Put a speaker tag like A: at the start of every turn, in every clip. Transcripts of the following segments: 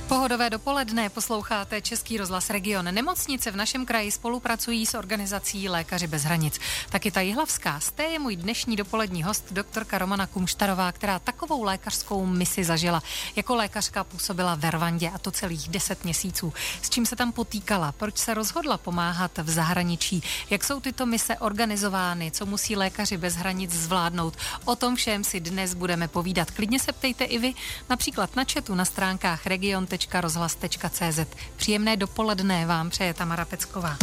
A: Pohodové dopoledne, posloucháte Český rozhlas Region. Nemocnice v našem kraji spolupracují s organizací Lékaři bez hranic. Taky ta jihlavská. Z té je můj dnešní dopolední host, doktorka Romana Kumštarová, která takovou lékařskou misi zažila. Jako lékařka působila ve Rwandě, a to celých 10 měsíců. S čím se tam potýkala? Proč se rozhodla pomáhat v zahraničí? Jak jsou tyto mise organizovány? Co musí Lékaři bez hranic zvládnout? O tom všem si dnes budeme povídat. Klidně se ptejte i vy, například na chatu na stránkách region.rozhlas.cz. Příjemné dopoledne vám přeje Tamara Pecková.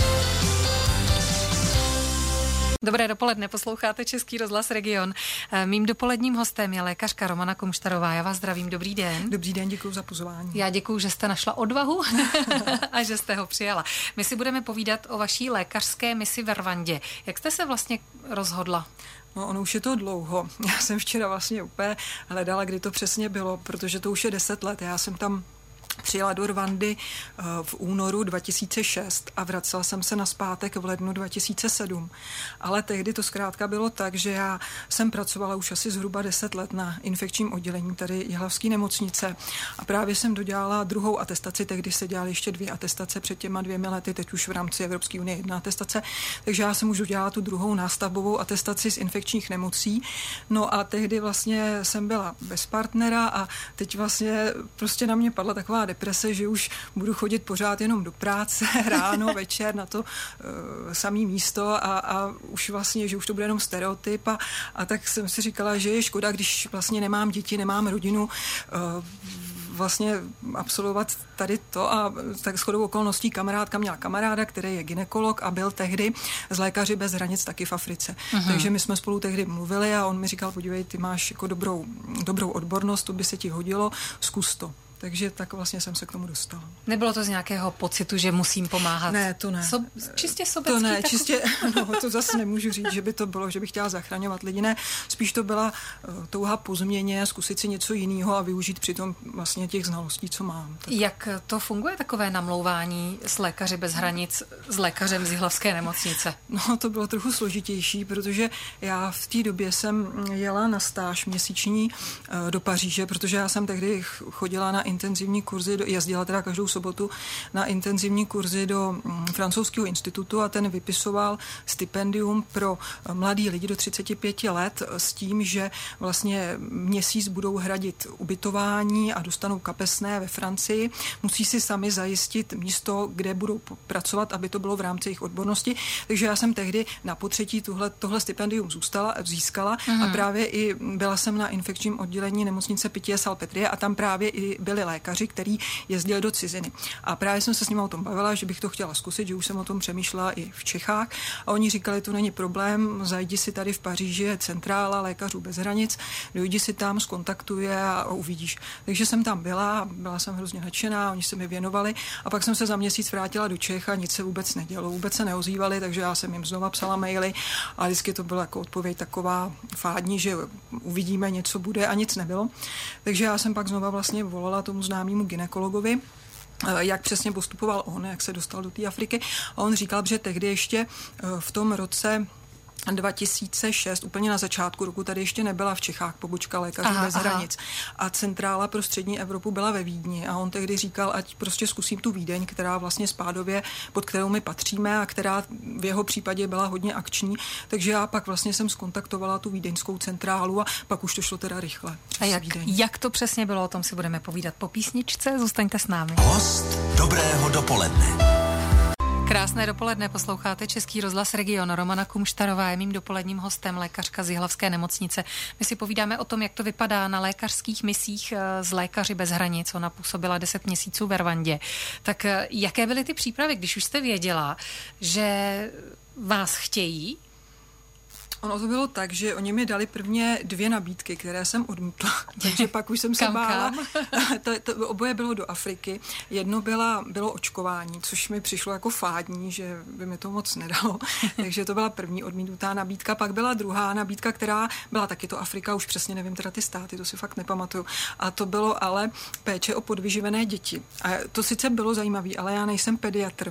A: Dobré dopoledne, posloucháte Český rozhlas Region. Mým dopoledním hostem je lékařka Romana Kumštarová. Já vás zdravím, dobrý den.
B: Dobrý den, děkuji za pozvání.
A: Já děkuji, že jste našla odvahu a že jste ho přijala. My si budeme povídat o vaší lékařské misi ve Rwandě. Jak jste se vlastně rozhodla?
B: No, ono už je to dlouho. Já jsem včera vlastně úplně hledala, kdy to přesně bylo, protože to už je 10 let. Já jsem tam přijela do Rwandy v únoru 2006 a vracela jsem se nazpátek v lednu 2007. Ale tehdy to zkrátka bylo tak, že já jsem pracovala už asi zhruba 10 let na infekčním oddělení tady jihlavské nemocnice a právě jsem dodělala druhou atestaci, tehdy se dělaly ještě 2 atestace před těma 2 lety, teď už v rámci Evropské unie 1 atestace, takže já jsem už dodělala tu druhou nástavbovou atestaci z infekčních nemocí. No a tehdy vlastně jsem byla bez partnera a teď vlastně prostě na mě padla taková deprese, že už budu chodit pořád jenom do práce, ráno, večer na to samé místo a už vlastně, že už to bude jenom stereotyp a tak jsem si říkala, že je škoda, když vlastně nemám děti, nemám rodinu, vlastně absolvovat tady to a tak shodou okolností kamarádka měla kamaráda, který je gynekolog a byl tehdy z Lékaři bez hranic taky v Africe. Takže my jsme spolu tehdy mluvili a on mi říkal, podívej, ty máš jako dobrou odbornost, to by se ti hodilo, zkus to. Takže tak vlastně jsem se k tomu dostala.
A: Nebylo to z nějakého pocitu, že musím pomáhat?
B: Ne, to ne.
A: Čistě sobecký?
B: To ne, čistě, no, to zase nemůžu říct, že by to bylo, že bych chtěla zachraňovat lidi. Ne, spíš to byla touha po změně, zkusit si něco jiného a využít přitom vlastně těch znalostí, co mám. Tak.
A: Jak to funguje, takové namlouvání s Lékaři bez hranic, s lékařem z jihlavské nemocnice?
B: No, to bylo trochu složitější, protože já v té době jsem jela na stáž měsíční do Paříže, protože já jsem tehdy chodila na intenzivní kurzy, jezdila teda každou sobotu na intenzivní kurzy do francouzského institutu a ten vypisoval stipendium pro mladý lidi do 35 let s tím, že vlastně měsíc budou hradit ubytování a dostanou kapesné ve Francii. Musí si sami zajistit místo, kde budou pracovat, aby to bylo v rámci jejich odbornosti. Takže já jsem tehdy na potřetí tohle stipendium získala a právě i byla jsem na infekčním oddělení nemocnice Pitié-Salpêtrière a tam právě i byli lékaři, který jezdili do ciziny. A právě jsem se s nimi o tom bavila, že bych to chtěla zkusit, že už jsem o tom přemýšlela i v Čechách. A oni říkali, to není problém, zajdi si tady v Paříži, je centrála Lékařů bez hranic, dojdi si tam, zkontaktuje a uvidíš. Takže jsem tam byla jsem hrozně nadšená, oni se mi věnovali a pak jsem se za měsíc vrátila do Čech a nic se vůbec nedělo, vůbec se neozývali, takže já jsem jim znova psala maily a vždycky to byla jako odpověď taková fádní, že uvidíme, něco bude a nic nebylo. Takže já jsem pak znova vlastně volala tomu známému gynekologovi, jak přesně postupoval on, jak se dostal do té Afriky. A on říkal, že tehdy ještě v tom roce 2006, úplně na začátku roku, tady ještě nebyla v Čechách pobočka Lékařů bez hranic. A centrála pro střední Evropu byla ve Vídni a on tehdy říkal, ať prostě zkusím tu Vídeň, která vlastně spádově, pod kterou my patříme a která v jeho případě byla hodně akční. Takže já pak vlastně jsem zkontaktovala tu vídeňskou centrálu a pak už to šlo teda rychle.
A: A jak to přesně bylo, o tom si budeme povídat po písničce. Zůstaňte s námi.
C: Host dobrého dopoledne.
A: Krásné dopoledne, posloucháte Český rozhlas Region. Romana Kumštarová je mým dopoledním hostem, lékařka z jihlavské nemocnice. My si povídáme o tom, jak to vypadá na lékařských misích z Lékaři bez hranic. Ona působila 10 měsíců ve Rwandě. Tak jaké byly ty přípravy, když už jste věděla, že vás chtějí?
B: Ono to bylo tak, že oni mi dali prvně 2 nabídky, které jsem odmítla, takže pak už jsem se bála. To oboje bylo do Afriky. Jedno bylo očkování, což mi přišlo jako fádní, že by mi to moc nedalo. Takže to byla první odmítnutá nabídka. Pak byla druhá nabídka, která byla taky to Afrika, už přesně nevím teda ty státy, to si fakt nepamatuju. A to bylo ale péče o podvyživené děti. A to sice bylo zajímavé, ale já nejsem pediatr.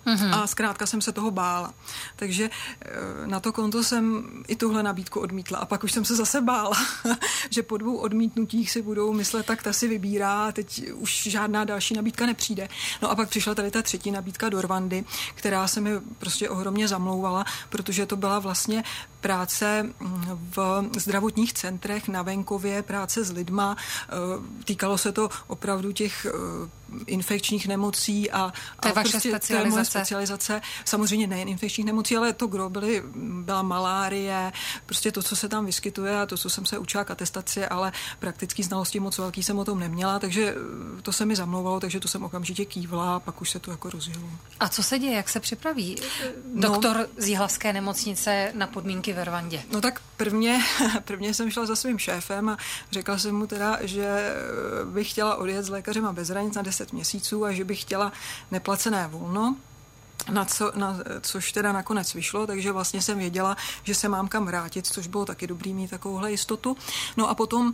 B: A zkrátka jsem se toho bála. Takže na to konto jsem i tuhle nabídku odmítla. A pak už jsem se zase bála, že po 2 odmítnutích si budou myslet, tak ta si vybírá, teď už žádná další nabídka nepřijde. No a pak přišla tady ta 3. nabídka do Rwandy, která se mi prostě ohromně zamlouvala, protože to byla vlastně práce v zdravotních centrech na venkově, práce s lidma. Týkalo se to opravdu těch infekčních nemocí a
A: to je vaše
B: prostě
A: specializace.
B: To je moje specializace. Samozřejmě nejen infekčních nemocí, ale to gro byla malárie, prostě to, co se tam vyskytuje a to, co jsem se učila k atestaci, ale praktický znalosti moc velký jsem o tom neměla, takže to se mi zamlouvalo, takže to jsem okamžitě kývla a pak už se to jako rozjelo.
A: A co se děje, jak se připraví doktor z Jihlavské nemocnice na podmínky ve Rwandě?
B: No tak prvně jsem šla za svým šéfem a řekla jsem mu teda, že bych chtěla odjet s Lékařema bez hranic na 10 měsíců a že bych chtěla neplacené volno, což teda nakonec vyšlo, takže vlastně jsem věděla, že se mám kam vrátit, což bylo taky dobrý mít takovouhle jistotu. No a potom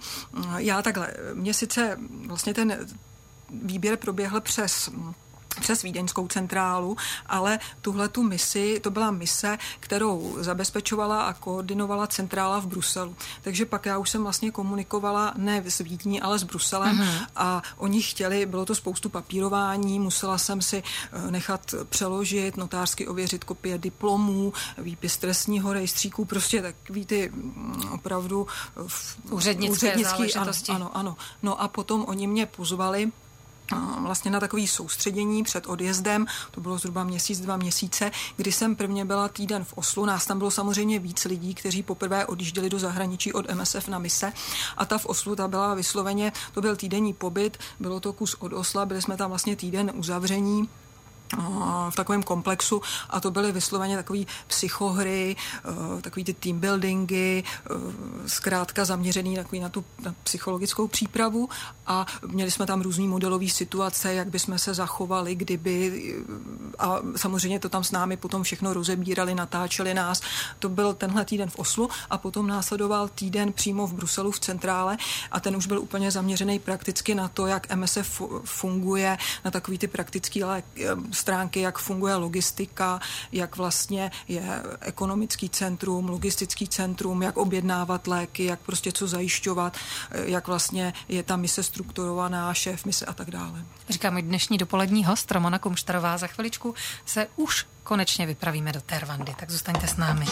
B: mě sice vlastně ten výběr proběhl přes vídeňskou centrálu, ale tuhletu misi, to byla mise, kterou zabezpečovala a koordinovala centrála v Bruselu. Takže pak já už jsem vlastně komunikovala ne s Vídní, ale s Bruselem a oni chtěli, bylo to spoustu papírování, musela jsem si nechat přeložit, notářsky ověřit kopie diplomů, výpis trestního rejstříku, prostě takový ty opravdu
A: úřednické záležitosti.
B: Ano. No a potom oni mě pozvali vlastně na takový soustředění před odjezdem, to bylo zhruba 2 měsíce, kdy jsem prvně byla týden v Oslu, nás tam bylo samozřejmě víc lidí, kteří poprvé odjížděli do zahraničí od MSF na mise a ta v Oslu, ta byla vysloveně, to byl týdenní pobyt, bylo to kus od Osla, byli jsme tam vlastně týden uzavření v takovém komplexu a to byly vysloveně takový psychohry, takový ty team buildingy, zkrátka zaměřený na psychologickou přípravu a měli jsme tam různý modelový situace, jak bychom se zachovali, kdyby a samozřejmě to tam s námi potom všechno rozebírali, natáčeli nás. To byl tenhle týden v Oslu a potom následoval týden přímo v Bruselu v centrále a ten už byl úplně zaměřený prakticky na to, jak MSF funguje, na takový ty praktický stránky, jak funguje logistika, jak vlastně je ekonomický centrum, logistický centrum, jak objednávat léky, jak prostě co zajišťovat, jak vlastně je ta mise strukturovaná, šéf mise a tak dále.
A: Říká můj dnešní dopolední host Romana Kumštarová. Za chviličku se už konečně vypravíme do té Rwandy, tak zůstaňte s námi.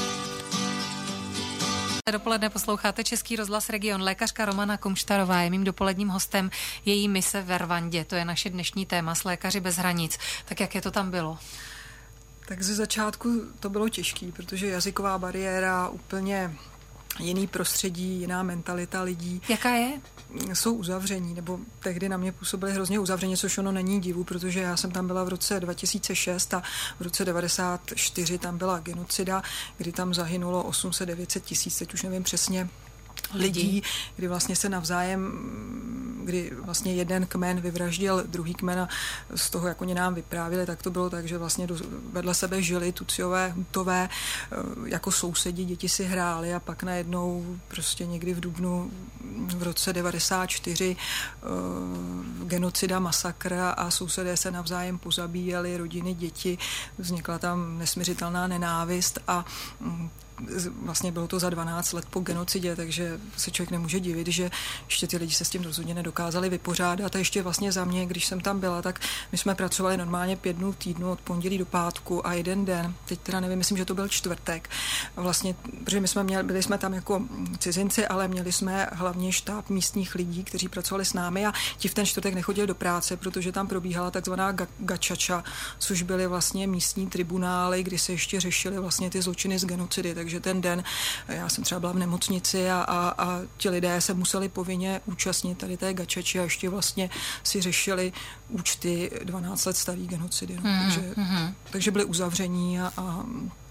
A: Dopoledne posloucháte Český rozhlas Region. Lékařka Romana Kumštarová je mým dopoledním hostem. Její mise ve Rwandě, to je naše dnešní téma s Lékaři bez hranic. Tak jak je to tam bylo?
B: Tak ze začátku to bylo těžký, protože jazyková bariéra, úplně jiný prostředí, jiná mentalita lidí.
A: Jaká je?
B: Jsou uzavření, nebo tehdy na mě působili hrozně uzavření, což ono není divu, protože já jsem tam byla v roce 2006 a v roce 1994 tam byla genocida, kdy tam zahynulo 800-900 tisíc, teď už nevím přesně, lidí, kdy vlastně se navzájem, kdy vlastně jeden kmen vyvraždil druhý kmen a z toho, jak oni nám vyprávěli, tak to bylo tak, že vlastně vedle sebe žili Tutsiové, Hutové, jako sousedi, děti si hráli a pak najednou prostě někdy v dubnu v roce 1994 genocida, masakr a sousedé se navzájem pozabíjeli, rodiny, děti, vznikla tam nesmiřitelná nenávist a vlastně bylo to za 12 let po genocidě, takže se člověk nemůže divit, že ještě ty lidi se s tím rozhodně nedokázali vypořádat. A ještě vlastně za mě, když jsem tam byla, tak my jsme pracovali normálně 5 dnů v týdnu od pondělí do pátku a jeden den, teď teda nevím, myslím, že to byl čtvrtek, vlastně, protože byli jsme tam jako cizinci, ale měli jsme hlavně štáb místních lidí, kteří pracovali s námi a ti v ten čtvrtek nechodili do práce, protože tam probíhala takzvaná gačača, což byly vlastně místní tribunály, kdy se ještě řešily vlastně ty zločiny z genocidy, takže ten den, já jsem třeba byla v nemocnici a ti lidé se museli povinně účastnit tady té gačači a ještě vlastně si řešili účty 12 let starý genocidy. Takže byli uzavření a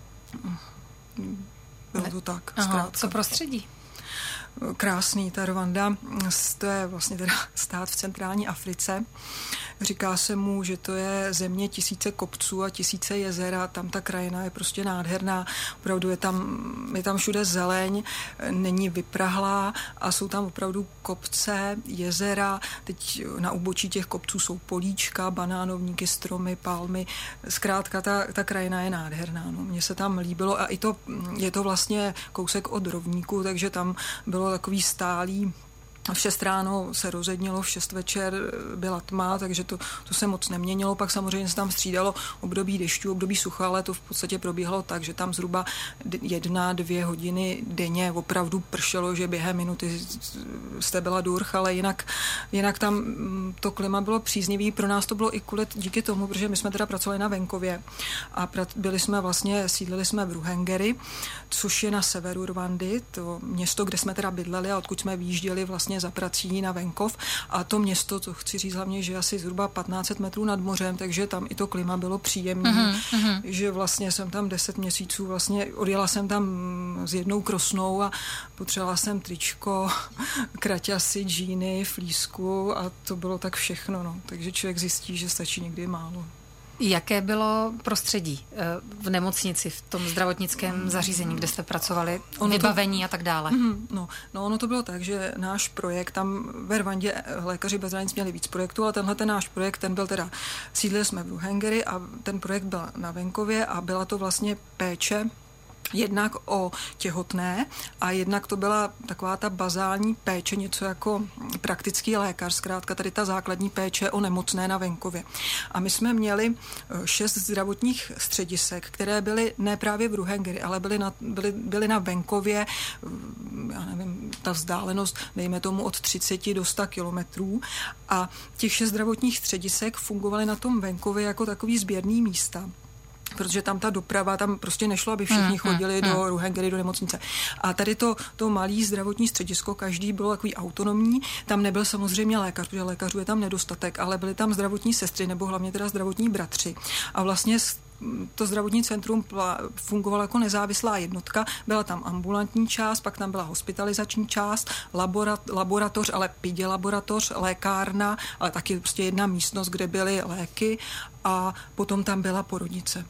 B: bylo to tak.
A: Co prostředí?
B: Krásný, ta Rwanda, to je vlastně teda stát v centrální Africe, Říká se mu, že to je země tisíce kopců a tisíce jezer a tam ta krajina je prostě nádherná. Opravdu je tam všude zeleň, není vyprahlá a jsou tam opravdu kopce, jezera. Teď na úbočí těch kopců jsou políčka, banánovníky, stromy, palmy. Zkrátka ta krajina je nádherná. No. Mně se tam líbilo a je to vlastně kousek od rovníku, takže tam bylo takový stálý. V 6 ráno se rozednilo, v 6 večer byla tma, takže to se moc neměnilo. Pak samozřejmě se tam střídalo období dešťů, období sucha, ale to v podstatě probíhalo tak, že tam zhruba 1-2 hodiny denně opravdu pršelo, že během minuty jste byla durch, ale jinak tam to klima bylo příznivý. Pro nás to bylo i díky tomu, protože my jsme teda pracovali na venkově a sídlili jsme v Ruhengeri, což je na severu Rwandy, to město, kde jsme teda bydleli a odkud jsme vyjížděli vlastně za prací na venkov a to město, to chci říct hlavně, že asi zhruba 1500 metrů nad mořem, takže tam i to klima bylo příjemné, že vlastně jsem tam 10 měsíců, vlastně odjela jsem tam s jednou krosnou a potřebovala jsem tričko, kraťasy, džíny, flísku a to bylo tak všechno, no. Takže člověk zjistí, že stačí někdy málo.
A: Jaké bylo prostředí v nemocnici, v tom zdravotnickém zařízení, kde jste pracovali, vybavení a tak dále?
B: No, ono to bylo tak, že náš projekt, tam ve Rwandě Lékaři bez hranic měli víc projektů, ale tenhle náš projekt, ten byl teda, sídlili jsme v Ruhengeri a ten projekt byl na venkově a byla to vlastně péče jednak o těhotné a jednak to byla taková ta bazální péče, něco jako praktický lékař, zkrátka tady ta základní péče o nemocné na venkově. A my jsme měli 6 zdravotních středisek, které byly ne právě v Ruhengeri, ale byly na venkově, já nevím, ta vzdálenost, dejme tomu od 30 do 100 kilometrů a těch 6 zdravotních středisek fungovaly na tom venkově jako takový sběrný místa. Protože tam ta doprava, tam prostě nešlo, aby všichni chodili do Ruhengeri, do nemocnice. A tady to malé zdravotní středisko, každý bylo takový autonomní, tam nebyl samozřejmě lékař, protože lékařů je tam nedostatek, ale byly tam zdravotní sestry, nebo hlavně teda zdravotní bratři. A vlastně to zdravotní centrum fungovalo jako nezávislá jednotka, byla tam ambulantní část, pak tam byla hospitalizační část, laboratoř, ale pidě laboratoř, lékárna, ale taky prostě jedna místnost, kde byly léky a potom tam byla porodnice.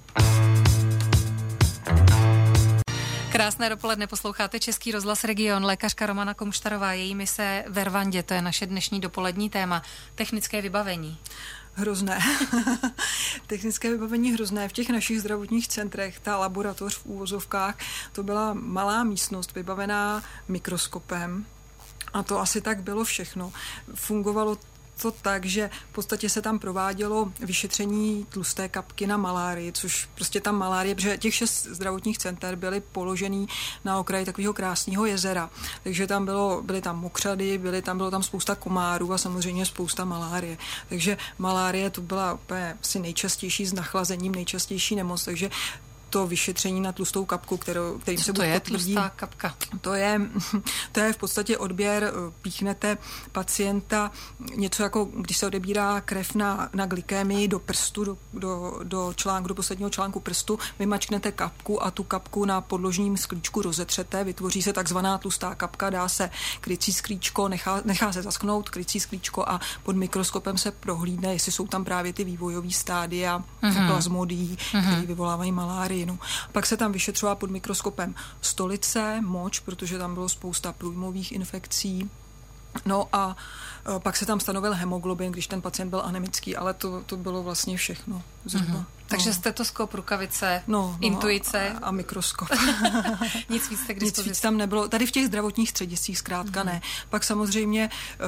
A: Krásné dopoledne, posloucháte Český rozhlas Region. Lékařka Romana Kumštarová, její mise ve Rwandě, to je naše dnešní dopolední téma. Technické vybavení.
B: Hrozné. Technické vybavení hrozné. V těch našich zdravotních centrech, ta laboratoř v úvozovkách, to byla malá místnost vybavená mikroskopem a to asi tak bylo všechno. Fungovalo to tak, že v podstatě se tam provádělo vyšetření tlusté kapky na malárii, což prostě tam malárie, protože těch 6 zdravotních center byly položený na okraji takového krásného jezera. Takže tam byly tam mokřady, bylo tam spousta komárů a samozřejmě spousta malárie. Takže malárie to byla úplně asi nejčastější s nachlazením, nejčastější nemoc, takže to vyšetření na tlustou kapku, kterým se buď potvrdí.
A: Tlustá kapka?
B: To je v podstatě odběr, píchnete pacienta, něco jako, když se odebírá krev na glykémii do prstu, do posledního článku prstu, vymačknete kapku a tu kapku na podložním sklíčku rozetřete, vytvoří se takzvaná tlustá kapka, dá se krycí sklíčko, nechá se zaschnout krycí sklíčko a pod mikroskopem se prohlídne, jestli jsou tam právě ty vývojový stádia plazmodií, které vyvolávají malárii. No. Pak se tam vyšetřovala pod mikroskopem stolice, moč, protože tam bylo spousta průjmových infekcí. No a pak se tam stanovil hemoglobin, když ten pacient byl anemický, ale to bylo vlastně všechno zhruba.
A: Takže stetoskop, rukavice, intuice.
B: A mikroskop.
A: Nic víc tak
B: Nic víc tam nebylo. Tady v těch zdravotních střediscích zkrátka ne. Pak samozřejmě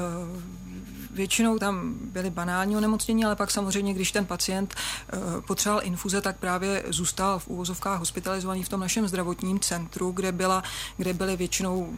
B: většinou tam byly banální onemocnění, ale pak samozřejmě, když ten pacient potřeboval infuze, tak právě zůstal v úvozovkách hospitalizovaný v tom našem zdravotním centru, kde byly většinou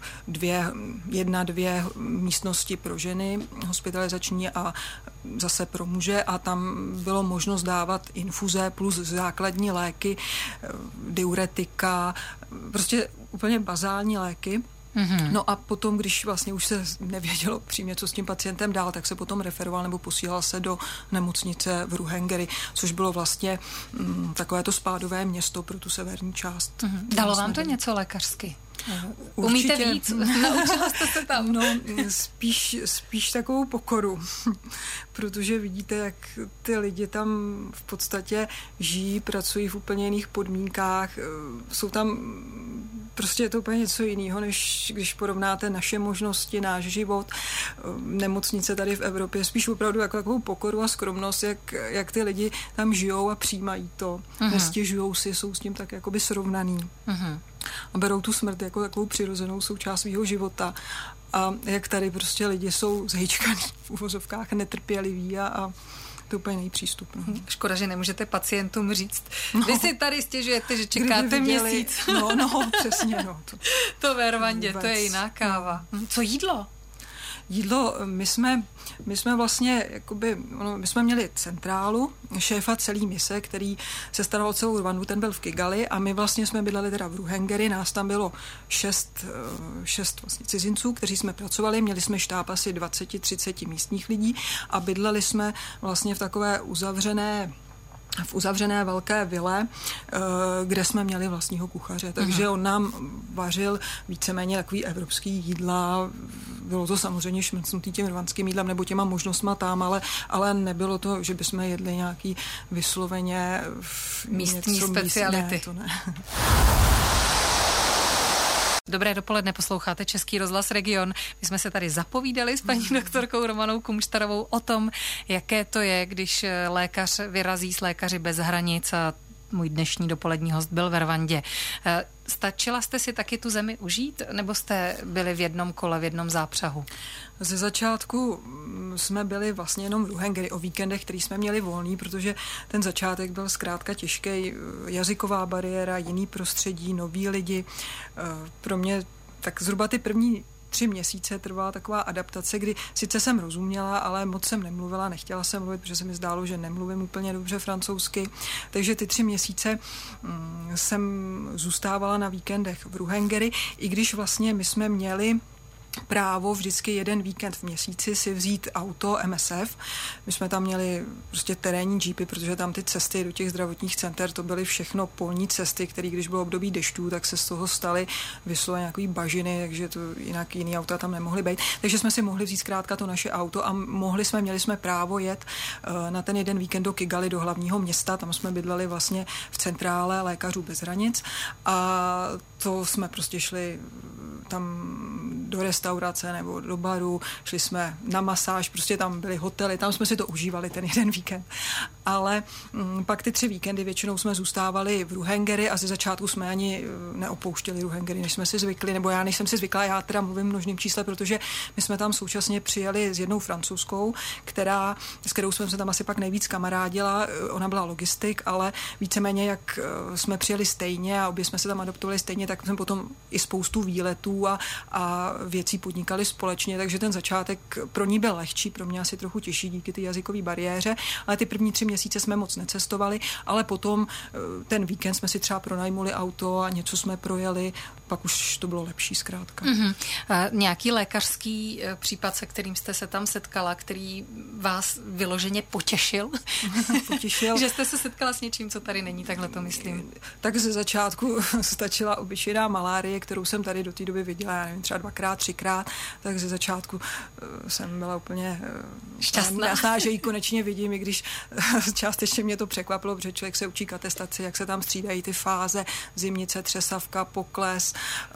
B: 1-2 místnosti pro ženy hospitalizační a zase pro muže a tam bylo možnost dávat infuze plus základní léky, diuretika, prostě úplně bazální léky. No a potom, když vlastně už se nevědělo přímě, co s tím pacientem dál, tak se potom referoval nebo posílal se do nemocnice v Ruhengeri, což bylo vlastně takové to spádové město pro tu severní část.
A: Dalo vám to něco lékařsky? Umíte víc? Naučila jste se tam?
B: No, spíš takovou pokoru, protože vidíte, jak ty lidi tam v podstatě žijí, pracují v úplně jiných podmínkách, jsou tam, prostě je to úplně něco jiného, než když porovnáte naše možnosti, náš život, nemocnice tady v Evropě, spíš opravdu jako takovou pokoru a skromnost, jak ty lidi tam žijou a přijímají to, nestěžujou si, jsou s tím tak jakoby srovnaný. A berou tu smrt jako takovou přirozenou součást svého života. A jak tady prostě lidi jsou zhejčkaný v uvozovkách, netrpěliví a to úplně nejpřístupné.
A: Škoda, že nemůžete pacientům říct. Vy si tady stěžujete, že čekáte měsíc.
B: No, přesně. No,
A: to ve Rwandě, to je jiná káva. Co jídlo?
B: Jídlo, my jsme vlastně, my jsme měli centrálu, šéfa celý mise, který se staral o celou Rwandu, ten byl v Kigali a my vlastně jsme bydleli teda v Ruhengeri, nás tam bylo 6 vlastně cizinců, kteří jsme pracovali, měli jsme štáb asi 20-30 místních lidí a bydleli jsme vlastně v takové uzavřené velké vile, kde jsme měli vlastního kuchaře. Takže on nám vařil víceméně takový evropský jídla. Bylo to samozřejmě šmrcnutý tím rwandským jídlem nebo těma možnostma tam, ale nebylo to, že bychom jedli nějaký vysloveně
A: místní speciality.
B: Ne, to ne.
A: Dobré dopoledne, posloucháte Český rozhlas Region. My jsme se tady zapovídali s paní doktorkou Romanou Kumštarovou o tom, jaké to je, když lékař vyrazí s Lékaři bez hranic a můj dnešní dopolední host byl ve Rwandě. Stačila jste si taky tu zemi užít, nebo jste byli v jednom kole, v jednom zápřahu?
B: Ze začátku jsme byli vlastně jenom v Ruhengeri o víkendech, který jsme měli volný, protože ten začátek byl zkrátka těžký, jazyková bariéra, jiný prostředí, noví lidi. Pro mě tak zhruba ty první 3 měsíce trvala taková adaptace, kdy sice jsem rozuměla, ale moc jsem nemluvila, nechtěla jsem mluvit, protože se mi zdálo, že nemluvím úplně dobře francouzsky. Takže ty 3 měsíce jsem zůstávala na víkendech v Ruhengeri, i když vlastně my jsme měli právo vždycky jeden víkend v měsíci si vzít auto MSF. My jsme tam měli prostě terénní jeepy, protože tam ty cesty do těch zdravotních center, to byly všechno polní cesty, které když bylo období dešťů, tak se z toho staly vysloveně nějaký bažiny, takže to jinak jiný auta tam nemohly být. Takže jsme si mohli vzít zkrátka to naše auto a měli jsme právo jet na ten jeden víkend do Kigali, do hlavního města. Tam jsme bydleli vlastně v centrále Lékařů bez hranic a to jsme prostě šli tam do restaurace nebo do baru, šli jsme na masáž, prostě tam byly hotely, tam jsme si to užívali ten jeden víkend. Ale pak ty 3 víkendy většinou jsme zůstávali v Ruhengeri a ze začátku jsme ani neopouštěli Ruhengeri, než jsme si zvykli, nebo já nejsem si zvykla, já teda mluvím v množném čísle, protože my jsme tam současně přijeli s jednou francouzskou, s kterou jsme se tam asi pak nejvíc kamarádila, ona byla logistik, ale víceméně jak jsme přijeli stejně a obě jsme se tam adoptovali stejně, tak jsme potom i spoustu výletů a věcí podnikali společně, takže ten začátek pro ní byl lehčí, pro mě asi trochu těžší díky té jazykové bariéře, ale ty první 3 měsíce jsme moc necestovali, ale potom ten víkend jsme si třeba pronajmuli auto a něco jsme projeli, pak už to bylo lepší zkrátka.
A: Nějaký lékařský případ, se kterým jste se tam setkala, který vás vyloženě potěšil? Že jste se setkala s něčím, co tady není, takhle to myslím.
B: Tak ze začátku stačila obyčejná malárie, kterou jsem tady do té doby viděla, já nevím, třeba 2x, 3x, tak ze začátku jsem byla úplně šťastná, že ji konečně vidím, i když částečně mě to překvapilo, protože člověk se učí k atestaci, jak se tam střídají ty fáze, zimnice, třesavka, pokles,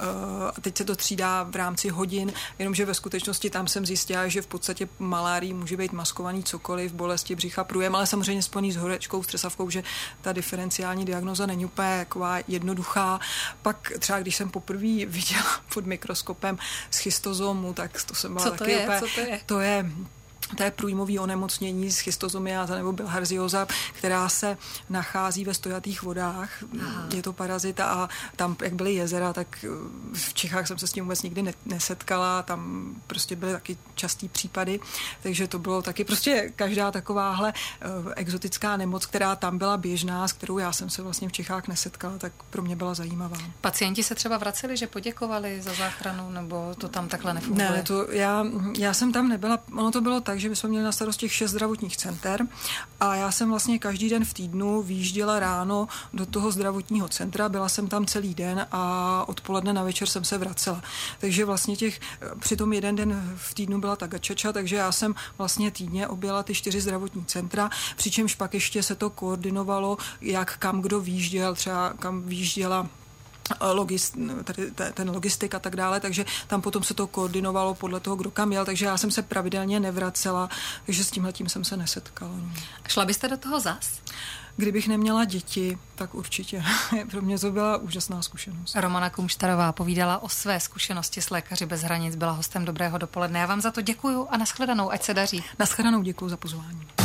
B: a teď se to třídá v rámci hodin, jenomže ve skutečnosti tam jsem zjistila, že v podstatě malárii může být maskovaný cokoliv, bolesti břicha, průjem, ale samozřejmě spojený s horečkou, s třesavkou, že ta diferenciální diagnoza není úplně taková jednoduchá. Pak třeba, když jsem poprvé viděla pod mikroskopem schistozomu, tak to jsem byla taky úplně...
A: Co to je?
B: To je průjmový onemocnění, schistozomiáza nebo bilharzioza, která se nachází ve stojatých vodách. Aha. Je to parazita a tam, jak byly jezera, tak v Čechách jsem se s tím vůbec nikdy nesetkala, tam prostě byly taky častý případy, takže to bylo taky prostě každá takováhle exotická nemoc, která tam byla běžná, s kterou já jsem se vlastně v Čechách nesetkala, tak pro mě byla zajímavá.
A: Pacienti se třeba vraceli, že poděkovali za záchranu, nebo to tam takhle nefunguje?
B: Ne, já jsem tam nebyla, ono to bylo tak, takže my jsme měli na starost těch 6 zdravotních center a já jsem vlastně každý den v týdnu vyjížděla ráno do toho zdravotního centra, byla jsem tam celý den a odpoledne na večer jsem se vracela. Takže vlastně přitom jeden den v týdnu byla ta gačača, takže já jsem vlastně týdně objela ty 4 zdravotní centra, přičemž pak ještě se to koordinovalo, jak kam kdo vyjížděl, třeba kam vyjížděla ten logistik a tak dále, takže tam potom se to koordinovalo podle toho, kdo kam jel, takže já jsem se pravidelně nevracela, takže s tímhletím jsem se nesetkala.
A: A šla byste do toho zas?
B: Kdybych neměla děti, tak určitě. Pro mě to byla úžasná zkušenost.
A: Romana Kumštarová povídala o své zkušenosti s Lékaři bez hranic, byla hostem Dobrého dopoledne. Já vám za to děkuju a nashledanou, ať se daří.
B: Nashledanou, děkuju za pozvání.